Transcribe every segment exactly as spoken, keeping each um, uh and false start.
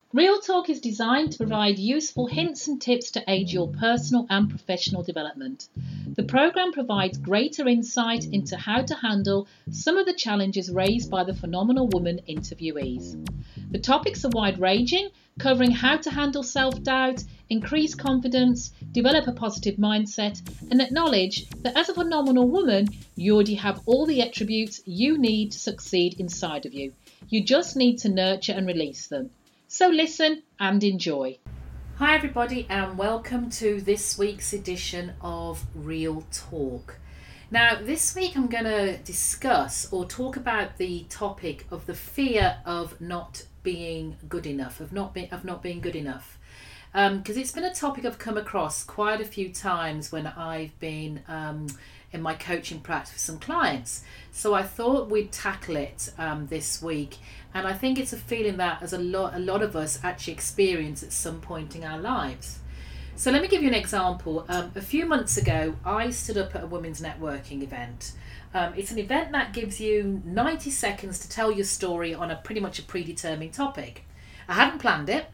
Real Talk is designed to provide useful hints and tips to aid your personal and professional development. The programme provides greater insight into how to handle some of the challenges raised by the phenomenal woman interviewees. The topics are wide-ranging, covering how to handle self-doubt, increase confidence, develop a positive mindset, and acknowledge that as a phenomenal woman, you already have all the attributes you need to succeed inside of you. You just need to nurture and release them. So listen and enjoy. Hi everybody, and welcome to this week's edition of Real Talk. Now this week I'm going to discuss or talk about the topic of the fear of not being good enough, of not being of not being good enough. Because um, it's been a topic I've come across quite a few times when I've been um, in my coaching practice with some clients. So I thought we'd tackle it um, this week. And I think it's a feeling that as a lot, a lot of us actually experience at some point in our lives. So let me give you an example. Um, a few months ago, I stood up at a women's networking event. Um, it's an event that gives you ninety seconds to tell your story on a pretty much a predetermined topic. I hadn't planned it.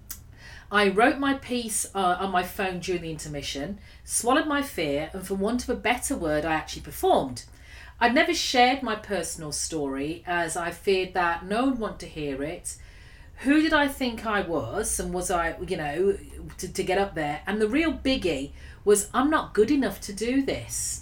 I wrote my piece uh, on my phone during the intermission, swallowed my fear, and for want of a better word, I actually performed. I'd never shared my personal story as I feared that no one would want to hear it. Who did I think I was, and was I, you know, to, to get up there? And the real biggie was I'm not good enough to do this.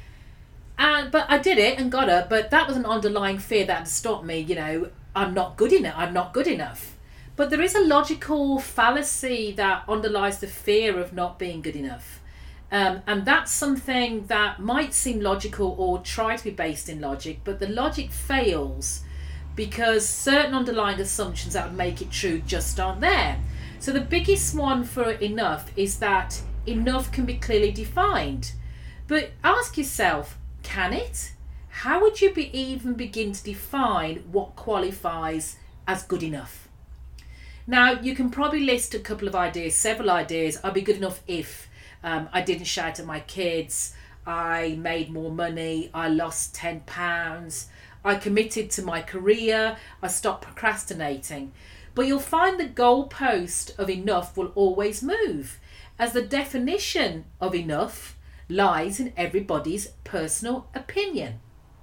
And but I did it and got up, but that was an underlying fear that had stopped me, you know, I'm not good enough, I'm not good enough. But there is a logical fallacy that underlies the fear of not being good enough. Um, and that's something that might seem logical or try to be based in logic, but the logic fails because certain underlying assumptions that would make it true just aren't there. So the biggest one for enough is that enough can be clearly defined. But ask yourself, can it? How would you be even begin to define what qualifies as good enough? Now, you can probably list a couple of ideas, several ideas. I'll be good enough if Um, I didn't shout at my kids, I made more money, I lost ten pounds, I committed to my career, I stopped procrastinating. But you'll find the goalpost of enough will always move, as the definition of enough lies in everybody's personal opinion.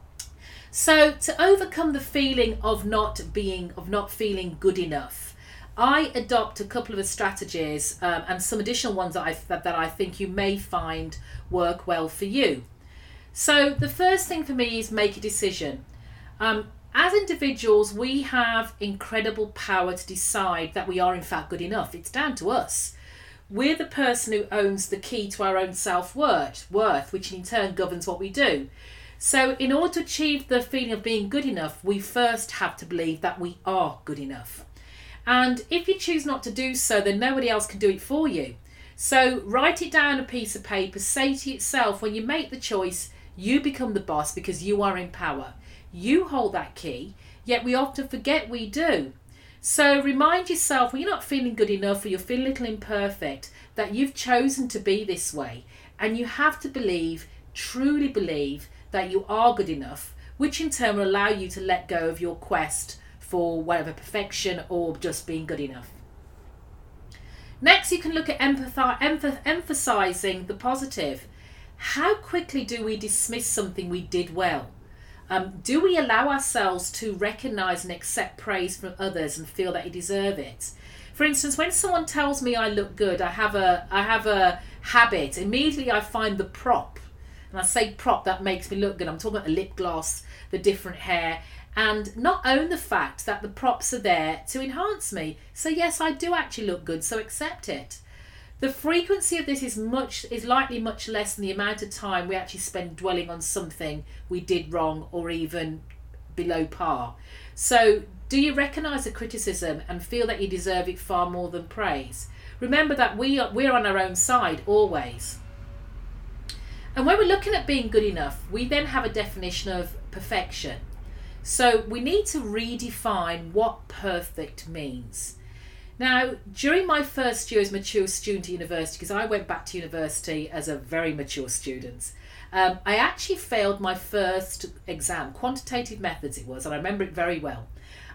So to overcome the feeling of not being, of not feeling good enough, I adopt a couple of strategies um, and some additional ones that I, that, that I think you may find work well for you. So the first thing for me is make a decision. Um, as individuals, we have incredible power to decide that we are in fact good enough. It's down to us. We're the person who owns the key to our own self-worth, worth, which in turn governs what we do. So in order to achieve the feeling of being good enough, we first have to believe that we are good enough. And if you choose not to do so, then nobody else can do it for you. So write it down on a piece of paper, say to yourself, when you make the choice, you become the boss because you are in power. You hold that key, yet we often forget we do. So remind yourself when you're not feeling good enough or you're feeling a little imperfect, that you've chosen to be this way. And you have to believe, truly believe, that you are good enough, which in turn will allow you to let go of your quest for whatever perfection or just being good enough. Next, you can look at empathi- emph- emphasizing the positive. How quickly do we dismiss something we did well? Um, do we allow ourselves to recognize and accept praise from others and feel that you deserve it? For instance, when someone tells me I look good, I have a I have a habit. Immediately I find the prop. And I say prop, that makes me look good. I'm talking about the lip gloss, the different hair, and not own the fact that the props are there to enhance me. So yes, I do actually look good, so accept it. The frequency of this is much is likely much less than the amount of time we actually spend dwelling on something we did wrong or even below par. So do you recognise the criticism and feel that you deserve it far more than praise? Remember that we are, we're on our own side always. And when we're looking at being good enough, we then have a definition of perfection. So we need to redefine what perfect means. Now, during my first year as a mature student at university, because I went back to university as a very mature student, um, I actually failed my first exam, quantitative methods it was, and I remember it very well.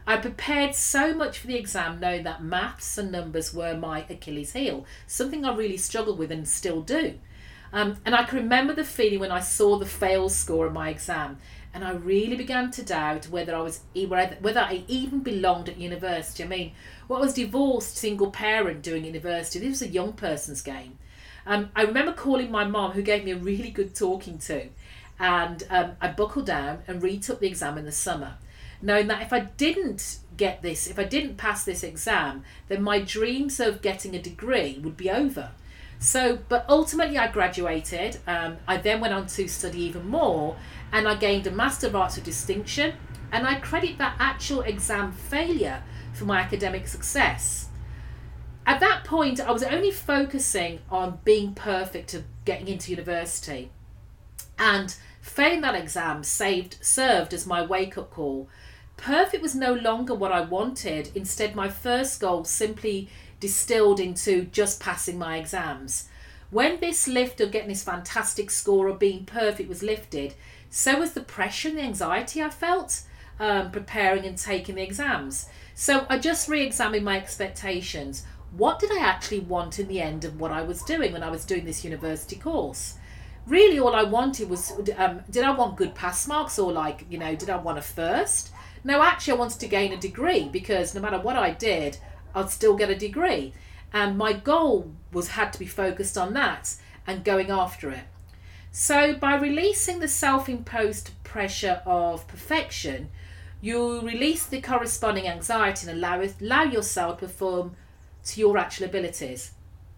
I prepared so much for the exam knowing that maths and numbers were my Achilles heel, something I really struggled with and still do. Um, and I can remember the feeling when I saw the fail score in my exam, and I really began to doubt whether I was whether I even belonged at university. I mean, what was divorced single parent doing at university? This was a young person's game. Um, I remember calling my mom, who gave me a really good talking to, and um, I buckled down and retook the exam in the summer, knowing that if I didn't get this, if I didn't pass this exam, then my dreams of getting a degree would be over. So, but ultimately I graduated. Um, I then went on to study even more, and I gained a Master of Arts with distinction, and I credit that actual exam failure for my academic success. At that point, I was only focusing on being perfect of getting into university, and failing that exam saved served as my wake-up call. Perfect was no longer what I wanted. Instead, my first goal simply distilled into just passing my exams. When this lift of getting this fantastic score or being perfect was lifted, so was the pressure and the anxiety I felt um, preparing and taking the exams. So I just re-examined my expectations. What did I actually want in the end of what I was doing when I was doing this university course? Really, all I wanted was, um, did I want good pass marks, or like, you know, did I want a first? No, actually I wanted to gain a degree, because no matter what I did, I'd still get a degree. And my goal was had to be focused on that and going after it. So by releasing the self-imposed pressure of perfection, you release the corresponding anxiety and allow, allow yourself to perform to your actual abilities.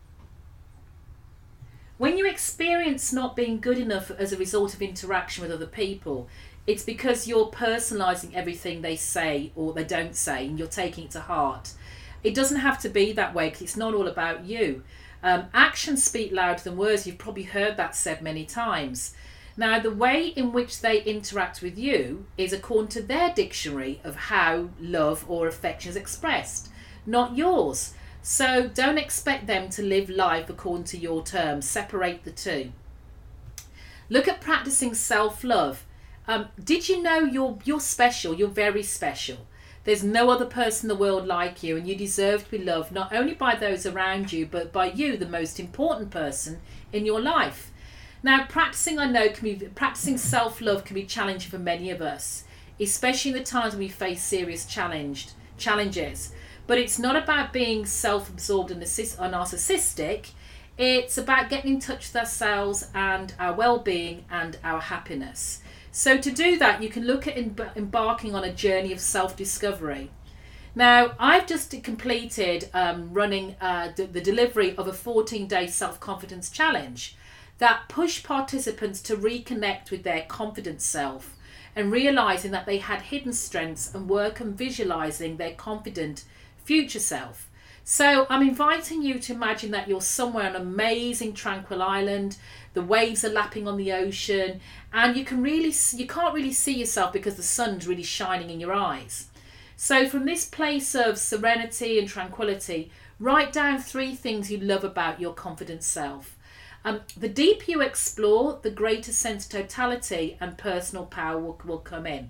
When you experience not being good enough as a result of interaction with other people, it's because you're personalising everything they say or they don't say, and you're taking it to heart. It doesn't have to be that way, because it's not all about you. Um, actions speak louder than words. You've probably heard that said many times. Now, the way in which they interact with you is according to their dictionary of how love or affection is expressed, not yours. So don't expect them to live life according to your terms. Separate the two. Look at practicing self-love. Um, did you know you're you're special? You're very special. There's no other person in the world like you, and you deserve to be loved not only by those around you, but by you, the most important person in your life. Now, practicing, I know, can be practicing self-love can be challenging for many of us, especially in the times when we face serious challenged challenges. But it's not about being self-absorbed and narcissistic. It's about getting in touch with ourselves and our well-being and our happiness. So to do that, you can look at embarking on a journey of self-discovery. Now, I've just completed um, running uh, the, the delivery of a fourteen-day self-confidence challenge that pushed participants to reconnect with their confident self and realising that they had hidden strengths and work on visualising their confident future self. So I'm inviting you to imagine that you're somewhere on an amazing tranquil island, the waves are lapping on the ocean, and you can really you can't really see yourself because the sun's really shining in your eyes. So from this place of serenity and tranquility, write down three things you love about your confident self. Um, the deeper you explore, the greater sense of totality and personal power will, will come in.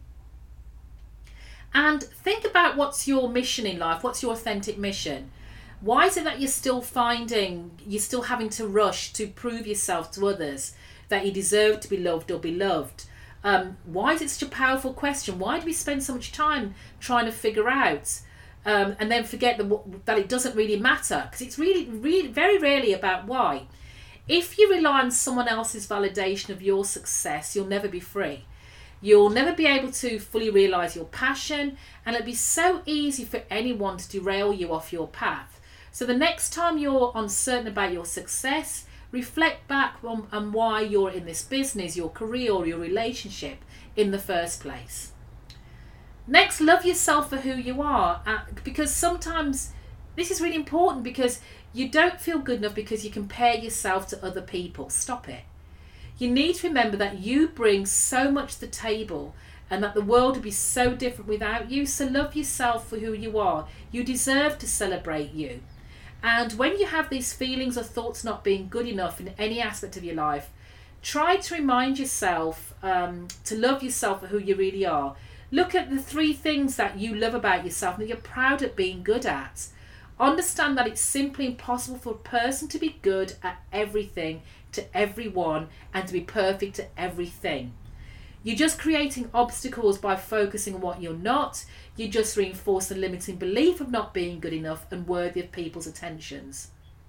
And think about what's your mission in life. What's your authentic mission? Why is it that you're still finding, you're still having to rush to prove yourself to others that you deserve to be loved or be loved? Um, why is it such a powerful question? Why do we spend so much time trying to figure out um, and then forget that, that it doesn't really matter? Because it's really, really, very rarely about why. If you rely on someone else's validation of your success, you'll never be free. You'll never be able to fully realise your passion, and it'll be so easy for anyone to derail you off your path. So the next time you're uncertain about your success, reflect back on, on why you're in this business, your career, or your relationship in the first place. Next, love yourself for who you are, uh, because sometimes this is really important, because you don't feel good enough because you compare yourself to other people. Stop it. You need to remember that you bring so much to the table and that the world would be so different without you. So love yourself for who you are. You deserve to celebrate you. And when you have these feelings or thoughts not being good enough in any aspect of your life, try to remind yourself um, to love yourself for who you really are. Look at the three things that you love about yourself and that you're proud of being good at. Understand that it's simply impossible for a person to be good at everything to everyone and to be perfect at everything. You're just creating obstacles by focusing on what you're not. You just reinforce the limiting belief of not being good enough and worthy of people's attentions.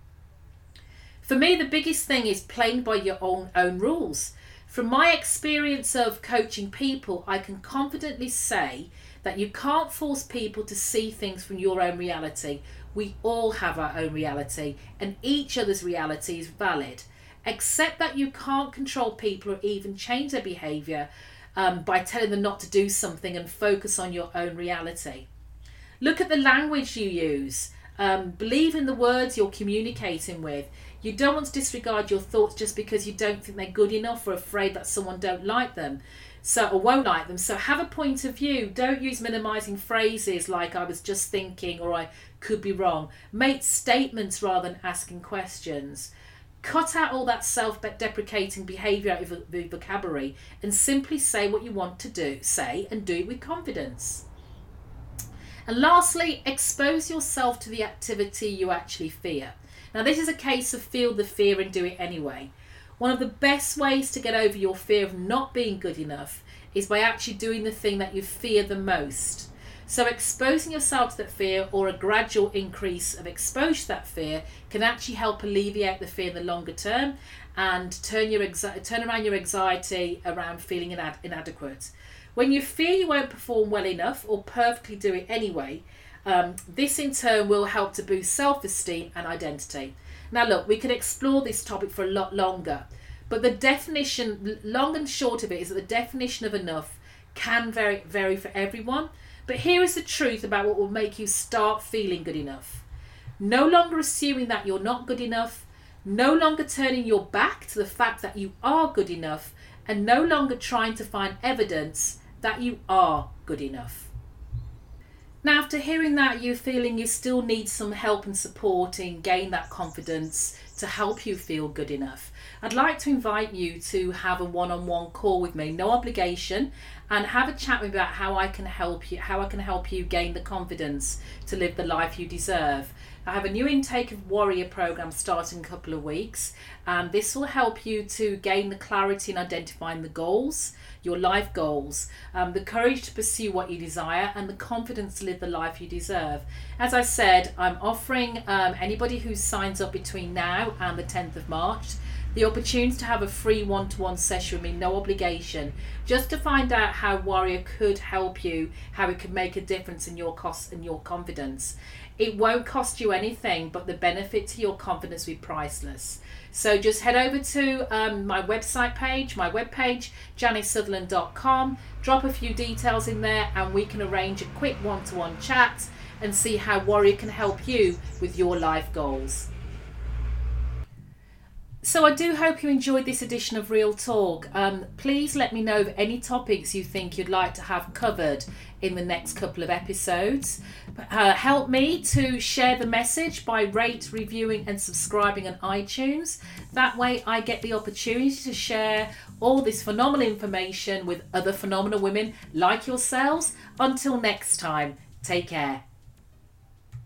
For me, the biggest thing is playing by your own, own rules. From my experience of coaching people, I can confidently say that you can't force people to see things from your own reality. We all have our own reality, and each other's reality is valid. Except that you can't control people or even change their behaviour um, by telling them not to do something, and focus on your own reality. Look at the language you use. Um, believe in the words you're communicating with. You don't want to disregard your thoughts just because you don't think they're good enough or afraid that someone don't like them. So, or won't like them. So have a point of view. Don't use minimising phrases like I was just thinking or I could be wrong. Make statements rather than asking questions. Cut out all that self-deprecating behaviour out of the vocabulary and simply say what you want to do, say, and do it with confidence. And lastly, expose yourself to the activity you actually fear. Now, this is a case of feel the fear and do it anyway. One of the best ways to get over your fear of not being good enough is by actually doing the thing that you fear the most. So exposing yourself to that fear, or a gradual increase of exposure to that fear, can actually help alleviate the fear in the longer term and turn your anxi- turn around your anxiety around feeling inad- inadequate. When you fear you won't perform well enough or perfectly do it anyway, um, this in turn will help to boost self-esteem and identity. Now look, we could explore this topic for a lot longer, but the definition, long and short of it, is that the definition of enough can vary, vary for everyone. But here is the truth about what will make you start feeling good enough. No longer assuming that you're not good enough, no longer turning your back to the fact that you are good enough, and no longer trying to find evidence that you are good enough. Now, after hearing that, you're feeling you still need some help and support in gain that confidence to help you feel good enough. I'd like to invite you to have a one-on-one call with me, no obligation, and have a chat with me about how I can help you, how I can help you gain the confidence to live the life you deserve. I have a new intake of Warrior program starting in a couple of weeks, and this will help you to gain the clarity in identifying the goals, your life goals, um, the courage to pursue what you desire, and the confidence to live the life you deserve. As I said, I'm offering um, anybody who signs up between now and the tenth of March the opportunity to have a free one-to-one session with me, no obligation, just to find out how Warrior could help you, how it could make a difference in your cost and your confidence. It won't cost you anything, but the benefit to your confidence will be priceless. So just head over to um, my website page, my webpage, janice sutherland dot com, drop a few details in there, and we can arrange a quick one-to-one chat and see how Warrior can help you with your life goals. So I do hope you enjoyed this edition of Real Talk. Um, please let me know of any topics you think you'd like to have covered in the next couple of episodes. Uh, help me to share the message by rate, reviewing and subscribing on iTunes. That way I get the opportunity to share all this phenomenal information with other phenomenal women like yourselves. Until next time, take care.